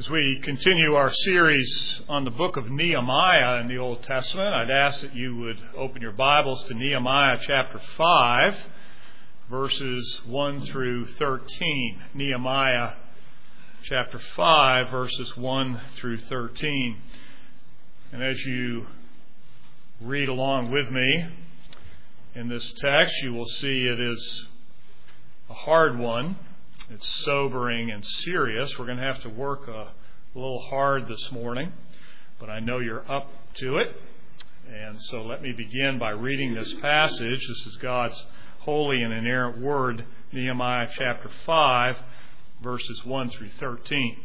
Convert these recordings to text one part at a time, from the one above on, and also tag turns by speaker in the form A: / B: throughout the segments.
A: As we continue our series on the book of Nehemiah in the Old Testament, I'd ask that you would open your Bibles to Nehemiah chapter 5, verses 1 through 13. Nehemiah chapter 5, verses 1 through 13. And as you read along with me in this text, you will see it is a hard one. It's sobering and serious. We're going to have to work a little hard this morning, but I know you're up to it. And so let me begin by reading this passage. This is God's holy and inerrant word, Nehemiah chapter 5, verses 1 through 13.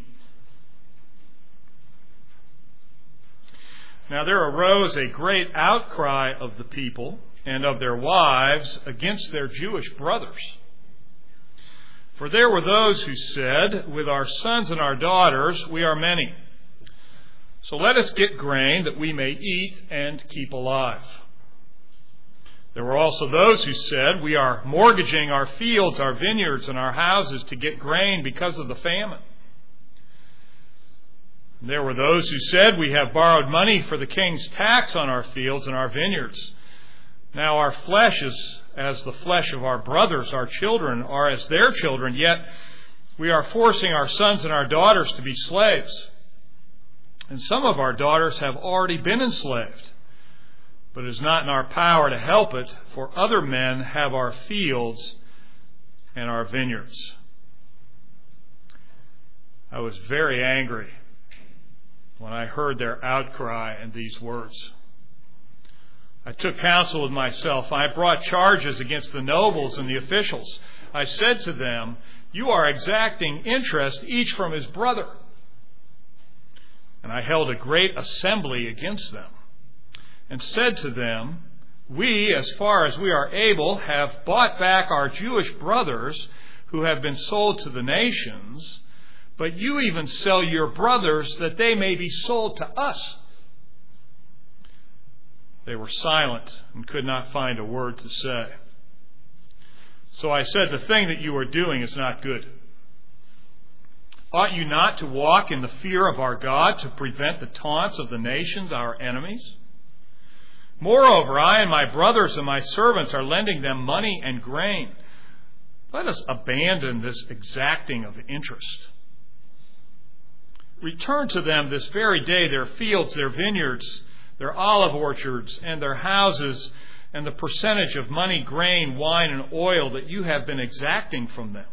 A: Now there arose a great outcry of the people and of their wives against their Jewish brothers. For there were those who said, with our sons and our daughters we are many. So let us get grain that we may eat and keep alive. There were also those who said, we are mortgaging our fields, our vineyards, and our houses to get grain because of the famine. And there were those who said, we have borrowed money for the king's tax on our fields and our vineyards. Now our flesh is as the flesh of our brothers, our children are as their children, yet we are forcing our sons and our daughters to be slaves. And some of our daughters have already been enslaved, but it is not in our power to help it, for other men have our fields and our vineyards. I was very angry when I heard their outcry and these words. I took counsel with myself. I brought charges against the nobles and the officials. I said to them, you are exacting interest each from his brother. And I held a great assembly against them and said to them, we, as far as we are able, have bought back our Jewish brothers who have been sold to the nations, but you even sell your brothers that they may be sold to us. They were silent and could not find a word to say. So I said, the thing that you are doing is not good. Ought you not to walk in the fear of our God to prevent the taunts of the nations, our enemies? Moreover, I and my brothers and my servants are lending them money and grain. Let us abandon this exacting of interest. Return to them this very day their fields, their vineyards, their olive orchards, and their houses, and the percentage of money, grain, wine, and oil that you have been exacting from them.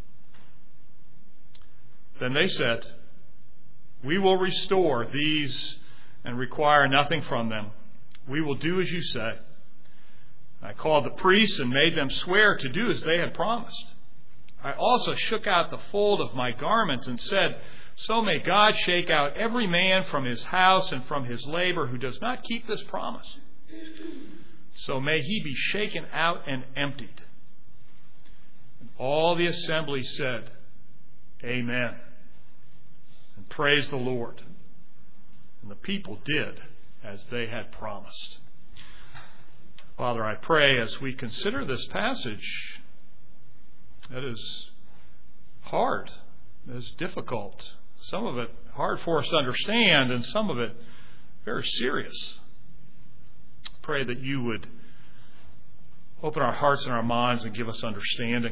A: Then they said, we will restore these and require nothing from them. We will do as you say. I called the priests and made them swear to do as they had promised. I also shook out the fold of my garments and said, so may God shake out every man from his house and from his labor who does not keep this promise. So may he be shaken out and emptied. And all the assembly said, Amen. And praised the Lord. And the people did as they had promised. Father, I pray as we consider this passage that is hard, that is difficult, some of it hard for us to understand, and some of it very serious. Pray that you would open our hearts and our minds and give us understanding.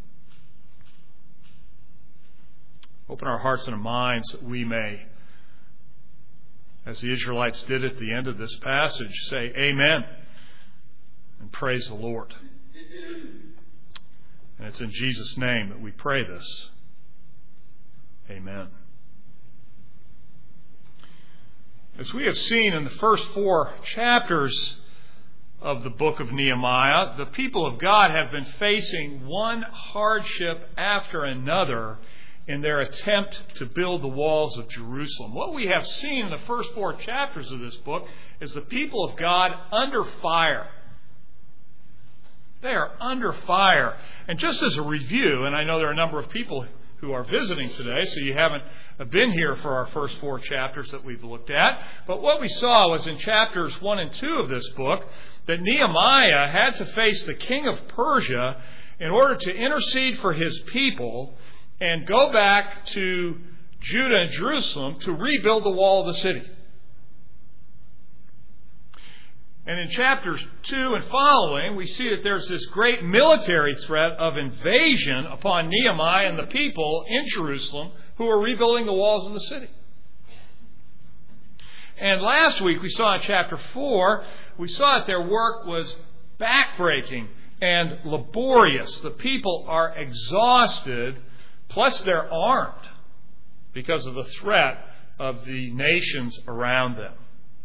A: Open our hearts and our minds that we may, as the Israelites did at the end of this passage, say Amen and praise the Lord. And it's in Jesus' name that we pray this. Amen. As we have seen in the first 4 chapters of the book of Nehemiah, the people of God have been facing one hardship after another in their attempt to build the walls of Jerusalem. What we have seen in the first 4 chapters of this book is the people of God under fire. They are under fire. And just as a review, and I know there are a number of people who are visiting today, so you haven't been here for our first 4 chapters that we've looked at. But what we saw was in chapters 1 and 2 of this book that Nehemiah had to face the king of Persia in order to intercede for his people and go back to Judah and Jerusalem to rebuild the wall of the city. And in chapters 2 and following, we see that there's this great military threat of invasion upon Nehemiah and the people in Jerusalem who are rebuilding the walls of the city. And last week we saw in chapter 4, we saw that their work was backbreaking and laborious. The people are exhausted, plus they're armed because of the threat of the nations around them.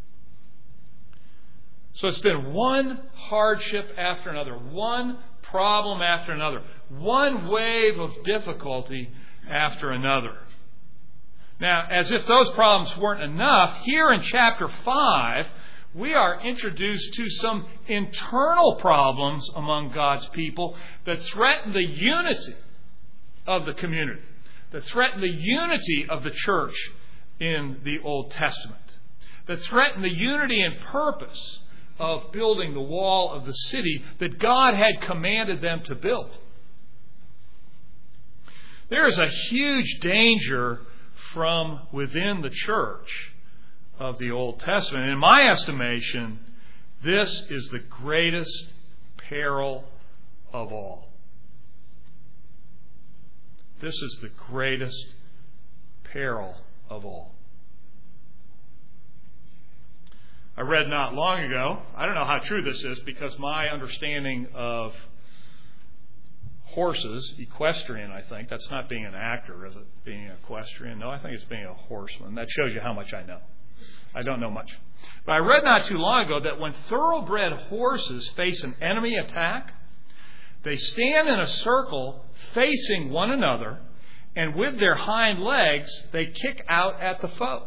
A: So it's been one hardship after another, one problem after another, one wave of difficulty after another. Now, as if those problems weren't enough, here in chapter 5, we are introduced to some internal problems among God's people that threaten the unity of the community, that threaten the unity of the church in the Old Testament, that threaten the unity and purpose of building the wall of the city that God had commanded them to build. There is a huge danger from within the church of the Old Testament. In my estimation, this is the greatest peril of all. This is the greatest peril of all. I read not long ago, I don't know how true this is because my understanding of horses, equestrian, I think, that's not being an actor, is it? Being an equestrian? No, I think it's being a horseman. That shows you how much I know. I don't know much. But I read not too long ago that when thoroughbred horses face an enemy attack, they stand in a circle facing one another, and with their hind legs, they kick out at the foe.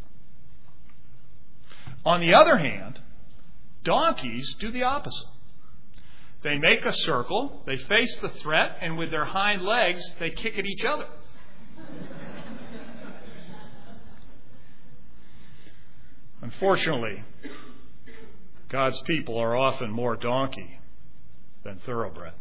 A: On the other hand, donkeys do the opposite. They make a circle, they face the threat, and with their hind legs, they kick at each other. Unfortunately, God's people are often more donkey than thoroughbred.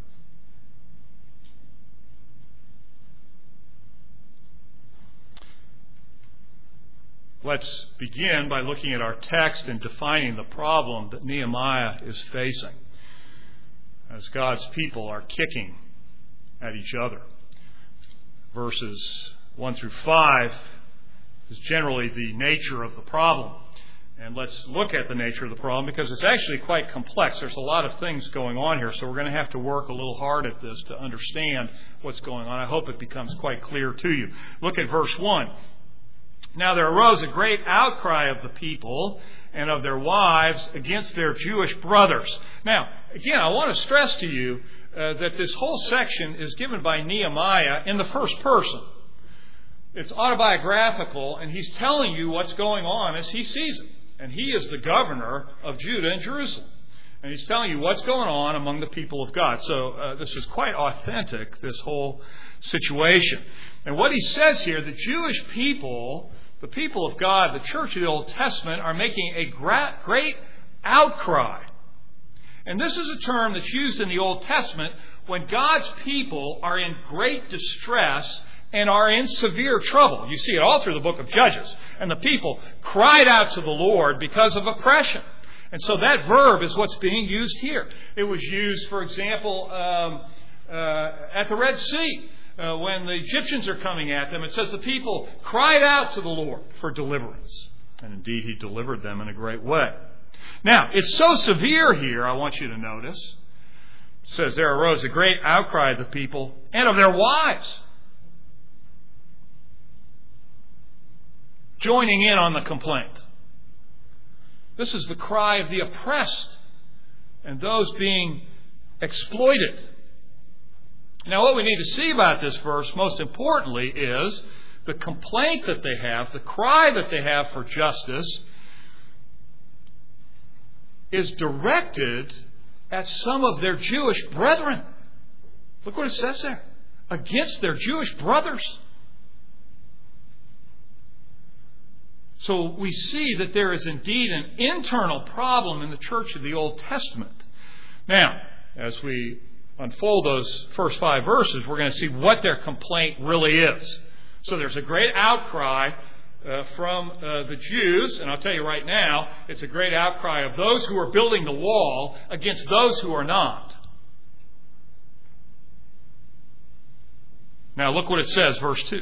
A: Let's begin by looking at our text and defining the problem that Nehemiah is facing as God's people are kicking at each other. Verses 1 through 5 is generally the nature of the problem. And let's look at the nature of the problem because it's actually quite complex. There's a lot of things going on here, so we're going to have to work a little hard at this to understand what's going on. I hope it becomes quite clear to you. Look at verse 1. Now there arose a great outcry of the people and of their wives against their Jewish brothers. Now, again, I want to stress to you that this whole section is given by Nehemiah in the first person. It's autobiographical, and he's telling you what's going on as he sees it. And he is the governor of Judah and Jerusalem. And he's telling you what's going on among the people of God. So this is quite authentic, this whole situation. And what he says here, the Jewish people, the people of God, the church of the Old Testament, are making a great outcry. And this is a term that's used in the Old Testament when God's people are in great distress and are in severe trouble. You see it all through the book of Judges. And the people cried out to the Lord because of oppression. And so that verb is what's being used here. It was used, for example, at the Red Sea. When the Egyptians are coming at them, it says the people cried out to the Lord for deliverance. And indeed, he delivered them in a great way. Now, it's so severe here, I want you to notice. It says, there arose a great outcry of the people and of their wives, joining in on the complaint. This is the cry of the oppressed and those being exploited. Now, what we need to see about this verse, most importantly, is the complaint that they have, the cry that they have for justice, is directed at some of their Jewish brethren. Look what it says there. Against their Jewish brothers. So we see that there is indeed an internal problem in the church of the Old Testament. Now, as we unfold those first 5 verses, we're going to see what their complaint really is. So there's a great outcry from the Jews, and I'll tell you right now, it's a great outcry of those who are building the wall against those who are not. Now look what it says, verse 2.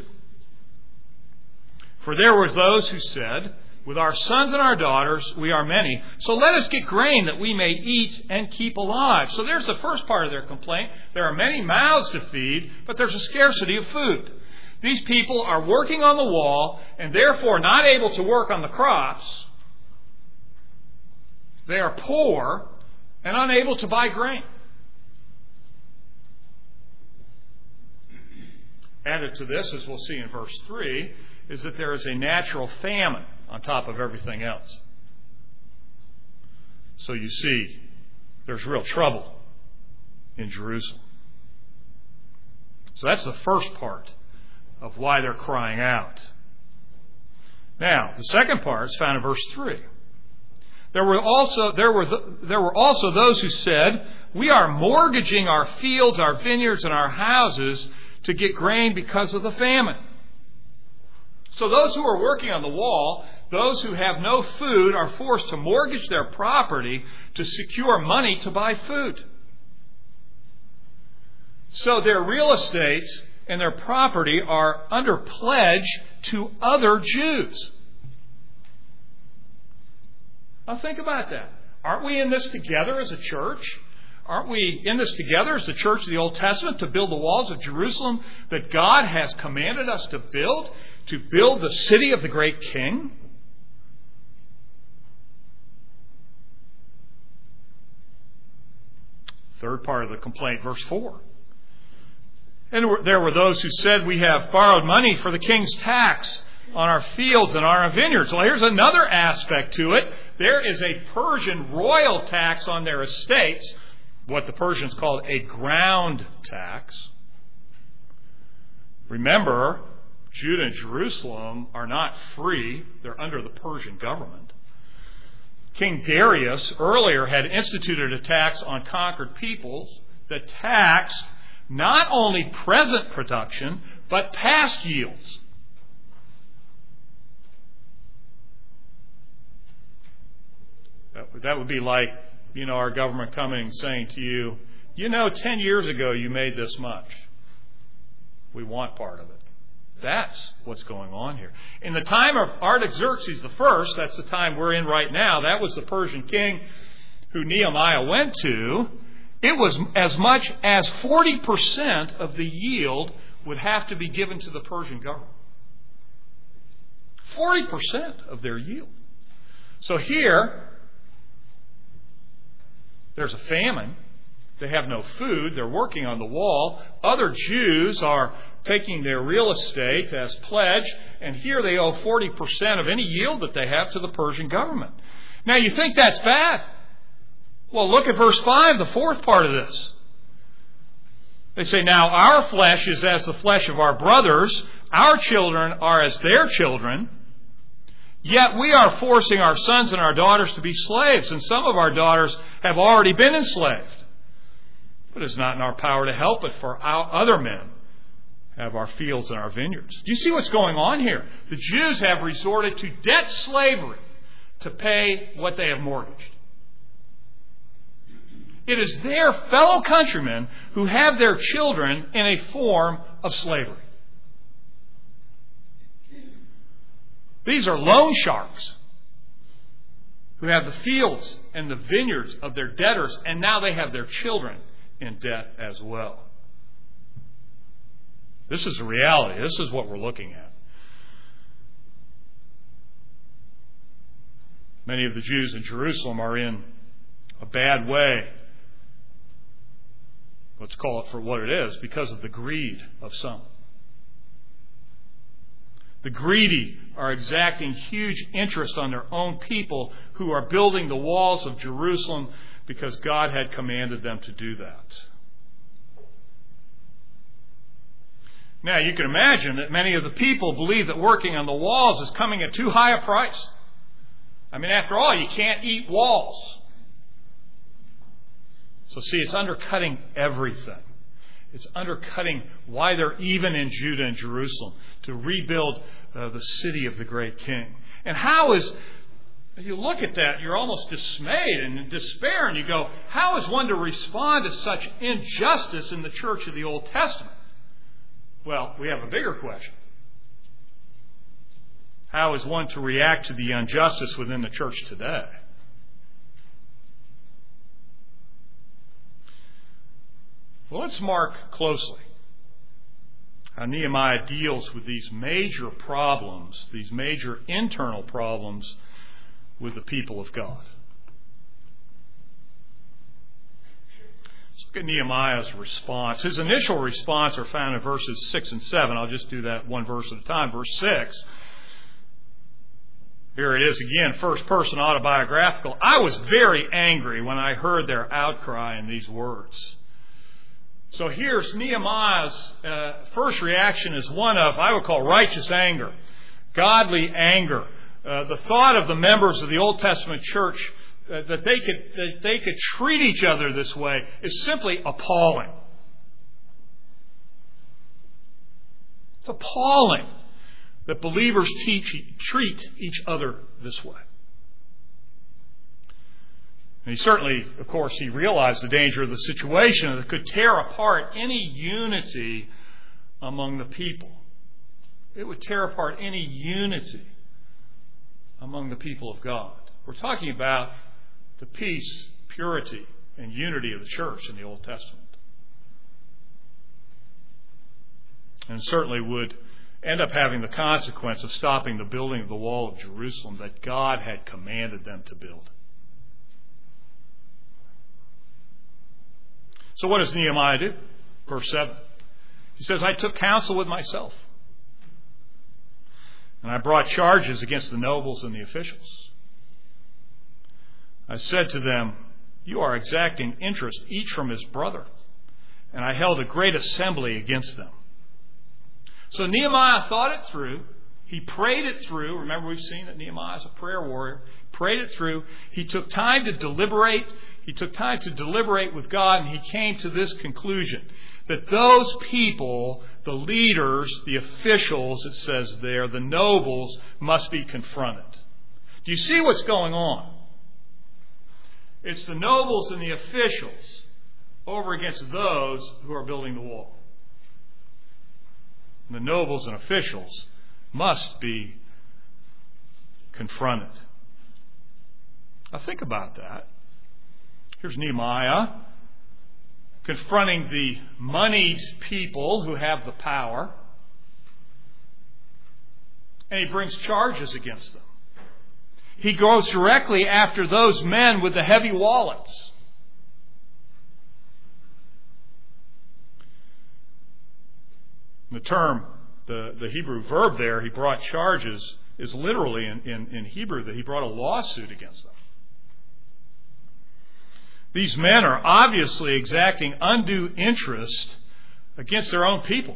A: For there were those who said, with our sons and our daughters we are many, so let us get grain that we may eat and keep alive. So there's the first part of their complaint. There are many mouths to feed, but there's a scarcity of food. These people are working on the wall and therefore not able to work on the crops. They are poor and unable to buy grain. Added to this, as we'll see in verse 3, is that there is a natural famine on top of everything else. So you see, there's real trouble in Jerusalem. So that's the first part of why they're crying out. Now, the second part is found in verse 3. There were also those who said, we are mortgaging our fields, our vineyards, and our houses to get grain because of the famine. So those who are working on the wall, those who have no food, are forced to mortgage their property to secure money to buy food. So their real estate and their property are under pledge to other Jews. Now think about that. Aren't we in this together as a church? Aren't we in this together as the church of the Old Testament to build the walls of Jerusalem that God has commanded us to build the city of the great King? Third part of the complaint, verse 4. And there were those who said, we have borrowed money for the king's tax on our fields and our vineyards. Well, here's another aspect to it. There is a Persian royal tax on their estates, what the Persians called a ground tax. Remember, Judah and Jerusalem are not free. They're under the Persian government. King Darius earlier had instituted a tax on conquered peoples that taxed not only present production, but past yields. That would be like, our government coming and saying to you, 10 years ago you made this much. We want part of it. That's what's going on here. In the time of Artaxerxes I, that's the time we're in right now, that was the Persian king who Nehemiah went to. It was as much as 40% of the yield would have to be given to the Persian government. 40% of their yield. So here, there's a famine. They have no food. They're working on the wall. Other Jews are taking their real estate as pledge, and here they owe 40% of any yield that they have to the Persian government. Now, you think that's bad? Well, look at verse 5, the fourth part of this. They say, now our flesh is as the flesh of our brothers, our children are as their children, yet we are forcing our sons and our daughters to be slaves, and some of our daughters have already been enslaved. But it's not in our power to help it, for our other men have our fields and our vineyards. Do you see what's going on here? The Jews have resorted to debt slavery to pay what they have mortgaged. It is their fellow countrymen who have their children in a form of slavery. These are loan sharks who have the fields and the vineyards of their debtors, and now they have their children in debt as well. This is the reality. This is what we're looking at. Many of the Jews in Jerusalem are in a bad way. Let's call it for what it is, because of the greed of some. The greedy are exacting huge interest on their own people who are building the walls of Jerusalem because God had commanded them to do that. Now, you can imagine that many of the people believe that working on the walls is coming at too high a price. I mean, after all, you can't eat walls. So see, it's undercutting everything. It's undercutting why they're even in Judah and Jerusalem, to rebuild the city of the great king. And how is, if you look at that, you're almost dismayed and in despair, and you go, how is one to respond to such injustice in the church of the Old Testament? Well, we have a bigger question. How is one to react to the injustice within the church today? Well, let's mark closely how Nehemiah deals with these major problems, these major internal problems with the people of God. Let's look at Nehemiah's response. His initial response are found in verses 6 and 7. I'll just do that one verse at a time. Verse 6. Here it is again, first person autobiographical. I was very angry when I heard their outcry in these words. So here's Nehemiah's first reaction is one of, I would call, righteous anger, godly anger. The thought of the members of the Old Testament church that they could treat each other this way is simply appalling. It's appalling that believers treat each other this way. And he certainly, of course, he realized the danger of the situation that could tear apart any unity among the people. It would tear apart any unity among the people of God. We're talking about the peace, purity, and unity of the church in the Old Testament. And certainly would end up having the consequence of stopping the building of the wall of Jerusalem that God had commanded them to build. So what does Nehemiah do? Verse 7. He says, I took counsel with myself, and I brought charges against the nobles and the officials. I said to them, you are exacting interest, each from his brother. And I held a great assembly against them. So Nehemiah thought it through. He prayed it through. Remember, we've seen that Nehemiah is a prayer warrior. Prayed it through. He took time to deliberate. He took time to deliberate with God, and he came to this conclusion, that those people, the leaders, the officials, it says there, the nobles, must be confronted. Do you see what's going on? It's the nobles and the officials over against those who are building the wall. And the nobles and officials must be confronted. Now think about that. Here's Nehemiah confronting the moneyed people who have the power. And he brings charges against them. He goes directly after those men with the heavy wallets. The term, the Hebrew verb there, he brought charges, is literally in Hebrew that he brought a lawsuit against them. These men are obviously exacting undue interest against their own people.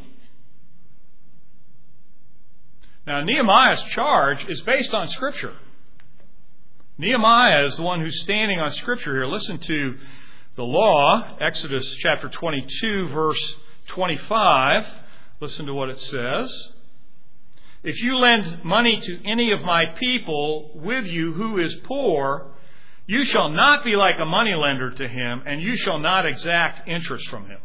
A: Now, Nehemiah's charge is based on Scripture. Nehemiah is the one who's standing on Scripture here. Listen to the law, Exodus chapter 22, verse 25. Listen to what it says. If you lend money to any of my people with you who is poor, you shall not be like a moneylender to him, and you shall not exact interest from him.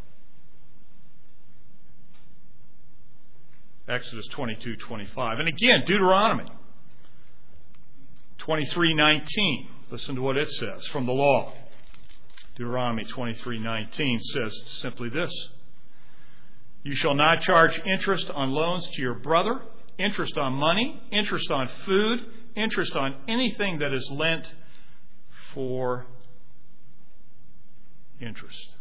A: Exodus 22:25. And again, Deuteronomy 23:19. Listen to what it says from the law. Deuteronomy 23:19 says simply this. You shall not charge interest on loans to your brother, interest on money, interest on food, interest on anything that is lent for interest.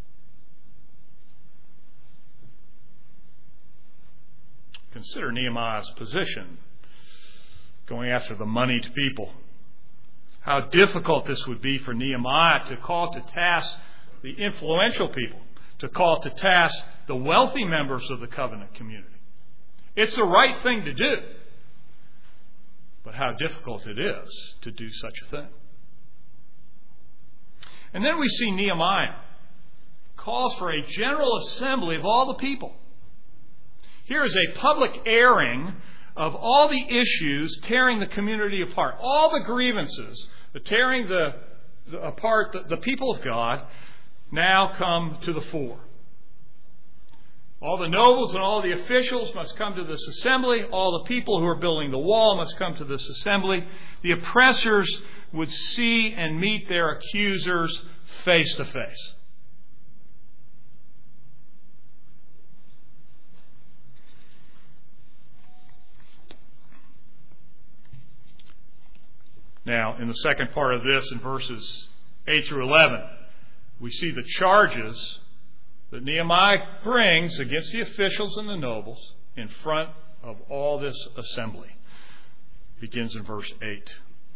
A: Consider Nehemiah's position going after the moneyed people. How difficult this would be for Nehemiah to call to task the influential people, to call to task the wealthy members of the covenant community. It's the right thing to do, but how difficult it is to do such a thing. And then we see Nehemiah calls for a general assembly of all the people. Here is a public airing of all the issues tearing the community apart, all the grievances, tearing apart the people of God, now come to the fore. All the nobles and all the officials must come to this assembly. All the people who are building the wall must come to this assembly. The oppressors would see and meet their accusers face to face. Now, in the second part of this, in verses 8 through 11, we see the charges that Nehemiah brings against the officials and the nobles in front of all this assembly. It begins in verse 8.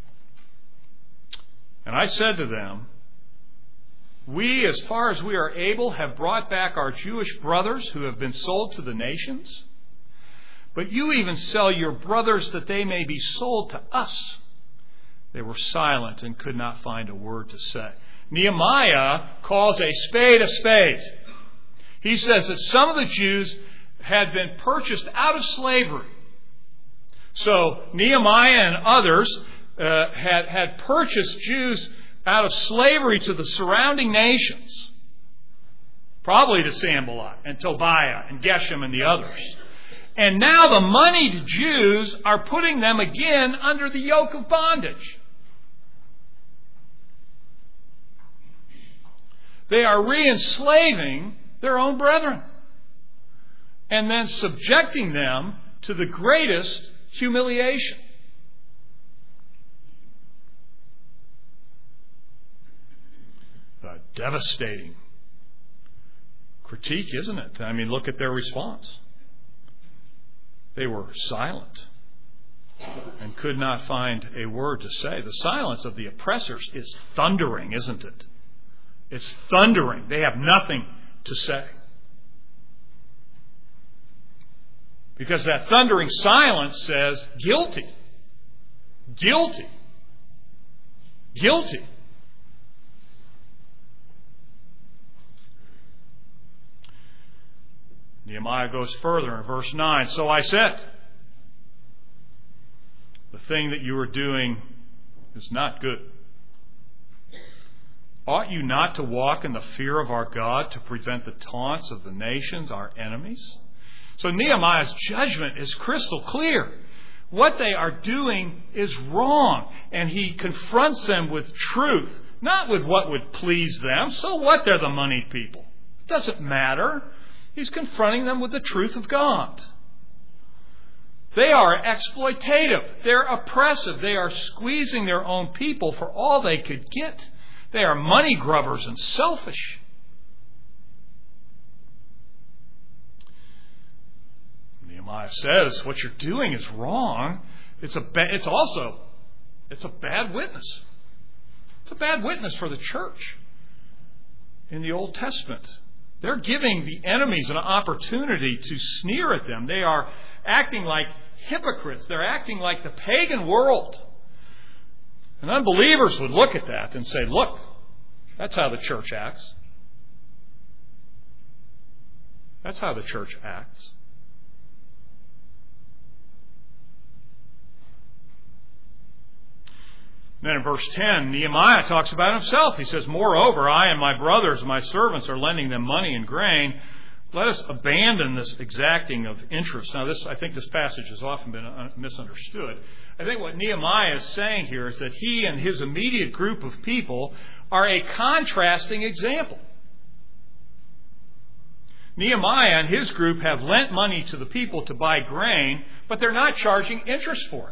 A: And I said to them, we, as far as we are able, have brought back our Jewish brothers who have been sold to the nations. But you even sell your brothers that they may be sold to us. They were silent and could not find a word to say. Nehemiah calls a spade a spade. He says that some of the Jews had been purchased out of slavery. So Nehemiah and others had purchased Jews out of slavery to the surrounding nations. Probably to Sanballat and Tobiah and Geshem and the others. And now the moneyed Jews are putting them again under the yoke of bondage. They are re-enslaving their own brethren and then subjecting them to the greatest humiliation. A devastating critique, isn't it? I mean, look at their response. They were silent and could not find a word to say. The silence of the oppressors is thundering, isn't it? It's thundering. They have nothing to say. Because that thundering silence says, guilty. Guilty. Guilty. Nehemiah goes further in verse 9. So I said, the thing that you are doing is not good. Ought you not to walk in the fear of our God to prevent the taunts of the nations, our enemies? So Nehemiah's judgment is crystal clear. What they are doing is wrong. And he confronts them with truth, not with what would please them. So what? They're the moneyed people. It doesn't matter. He's confronting them with the truth of God. They are exploitative. They're oppressive. They are squeezing their own people for all they could get. They are money grubbers and selfish. Nehemiah says, what you're doing is wrong. It's a bad witness. It's a bad witness for the church in the Old Testament. They're giving the enemies an opportunity to sneer at them. They are acting like hypocrites. They're acting like the pagan world. And unbelievers would look at that and say, look, that's how the church acts. That's how the church acts. Then in verse 10, Nehemiah talks about himself. He says, moreover, I and my brothers and my servants are lending them money and grain. Let us abandon this exacting of interest. Now, I think this passage has often been misunderstood. I think what Nehemiah is saying here is that he and his immediate group of people are a contrasting example. Nehemiah and his group have lent money to the people to buy grain, but they're not charging interest for it.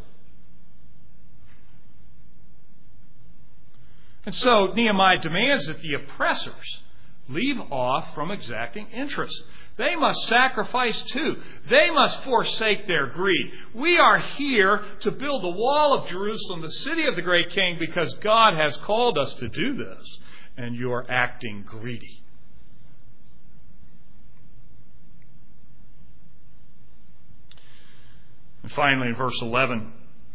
A: And so Nehemiah demands that the oppressors leave off from exacting interest. They must sacrifice too. They must forsake their greed. We are here to build the wall of Jerusalem, the city of the great king, because God has called us to do this. And you are acting greedy. And finally, in verse 11,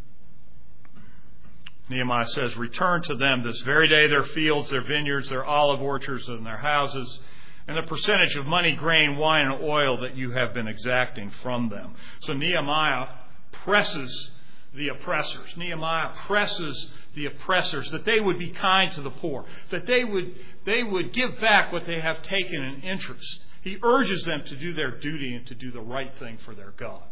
A: Nehemiah says, return to them this very day their fields, their vineyards, their olive orchards, and their houses, and the percentage of money, grain, wine, and oil that you have been exacting from them. So Nehemiah presses the oppressors. Nehemiah presses the oppressors that they would be kind to the poor, that they would give back what they have taken in interest. He urges them to do their duty and to do the right thing for their God.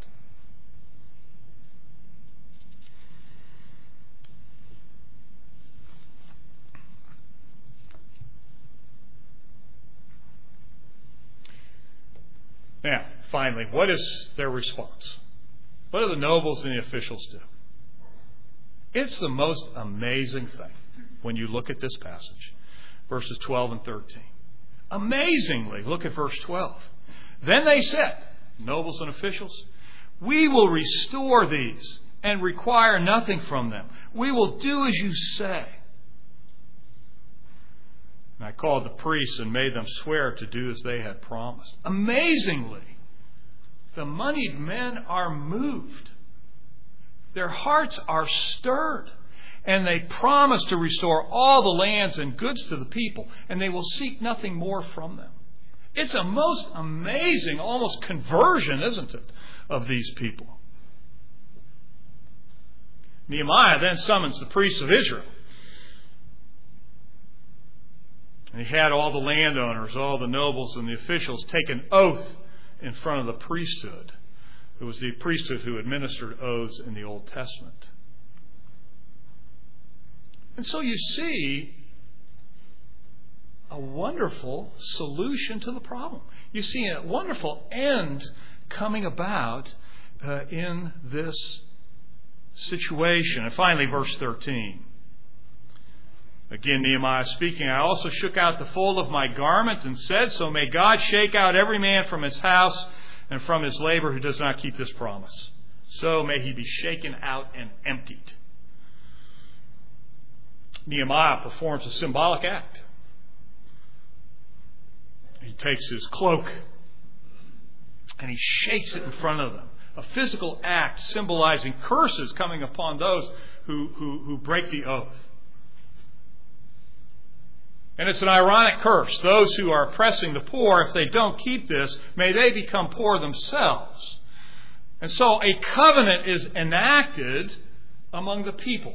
A: Now, finally, what is their response? What do the nobles and the officials do? It's the most amazing thing when you look at this passage, verses 12 and 13. Amazingly, look at verse 12. Then they said, nobles and officials, we will restore these and require nothing from them. We will do as you say. And I called the priests and made them swear to do as they had promised. Amazingly, the moneyed men are moved. Their hearts are stirred. And they promise to restore all the lands and goods to the people. And they will seek nothing more from them. It's a most amazing, almost conversion, isn't it, of these people. Nehemiah then summons the priests of Israel. And he had all the landowners, all the nobles and the officials take an oath in front of the priesthood. It was the priesthood who administered oaths in the Old Testament. And so you see a wonderful solution to the problem. You see a wonderful end coming about in this situation. And finally, verse 13. Again, Nehemiah speaking, I also shook out the fold of my garment and said, so may God shake out every man from his house and from his labor who does not keep this promise. So may he be shaken out and emptied. Nehemiah performs a symbolic act. He takes his cloak and he shakes it in front of them. A physical act symbolizing curses coming upon those who break the oath. And it's an ironic curse. Those who are oppressing the poor, if they don't keep this, may they become poor themselves. And so a covenant is enacted among the people.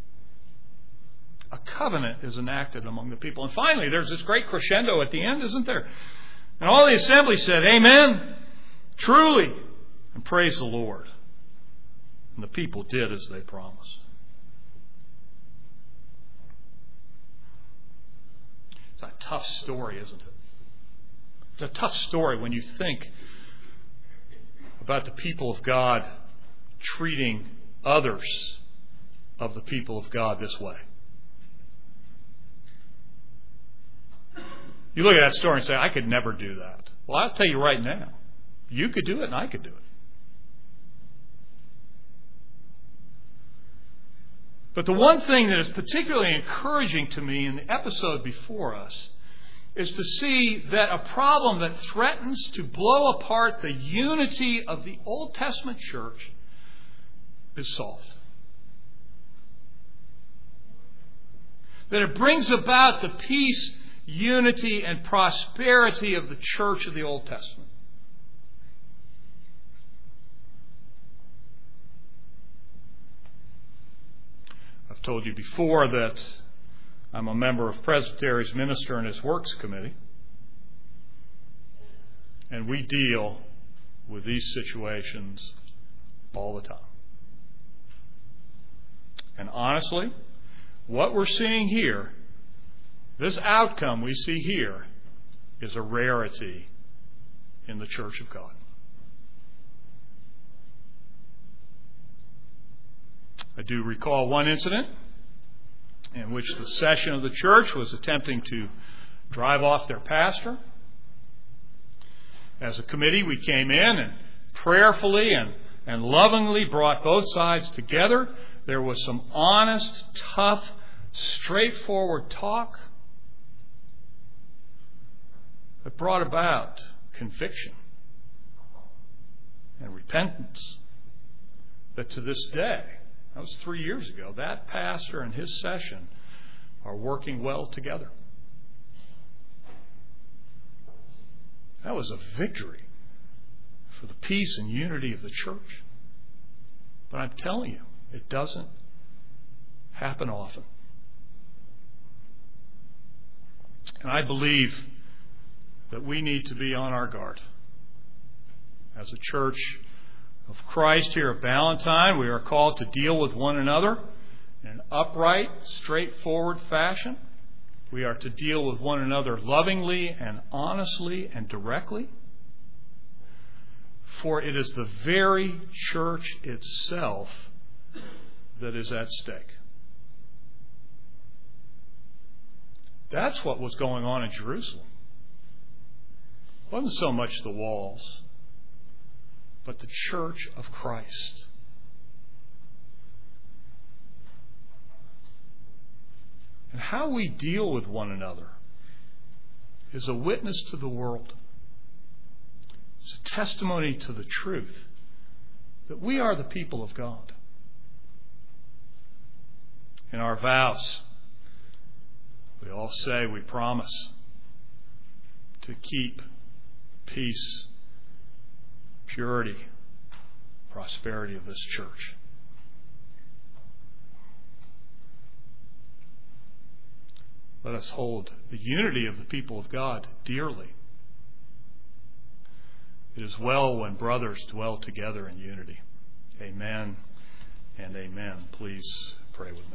A: A covenant is enacted among the people. And finally, there's this great crescendo at the end, isn't there? And all the assembly said, Amen, truly, and praise the Lord. And the people did as they promised. It's a tough story, isn't it? It's a tough story when you think about the people of God treating others of the people of God this way. You look at that story and say, I could never do that. Well, I'll tell you right now, you could do it and I could do it. But the one thing that is particularly encouraging to me in the episode before us is to see that a problem that threatens to blow apart the unity of the Old Testament church is solved. That it brings about the peace, unity, and prosperity of the church of the Old Testament. I've told you before that I'm a member of Presbytery's Minister and His Works Committee. And we deal with these situations all the time. And honestly, what we're seeing here, this outcome we see here, is a rarity in the Church of God. I do recall one incident in which the session of the church was attempting to drive off their pastor. As a committee, we came in and prayerfully and lovingly brought both sides together. There was some honest, tough, straightforward talk that brought about conviction and repentance that to this day, that was 3 years ago, that pastor and his session are working well together. That was a victory for the peace and unity of the church. But I'm telling you, it doesn't happen often. And I believe that we need to be on our guard. As a church of Christ here at Ballantyne, we are called to deal with one another in an upright, straightforward fashion. We are to deal with one another lovingly and honestly and directly. For it is the very church itself that is at stake. That's what was going on in Jerusalem. It wasn't so much the walls, but the church of Christ. And how we deal with one another is a witness to the world. It's a testimony to the truth that we are the people of God. In our vows, we all say we promise to keep peace, purity, prosperity of this church. Let us hold the unity of the people of God dearly. It is well when brothers dwell together in unity. Amen and amen. Please pray with me.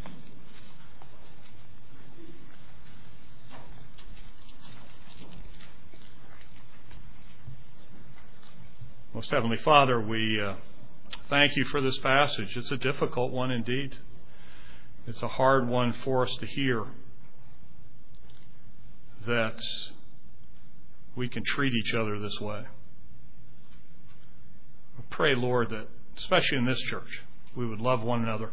A: Most Heavenly Father, we thank you for this passage. It's a difficult one indeed. It's a hard one for us to hear, that we can treat each other this way. I pray, Lord, that especially in this church, we would love one another.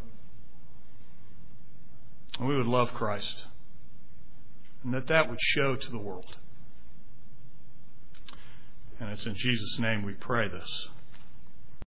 A: And we would love Christ. And that would show to the world. And it's in Jesus' name we pray this.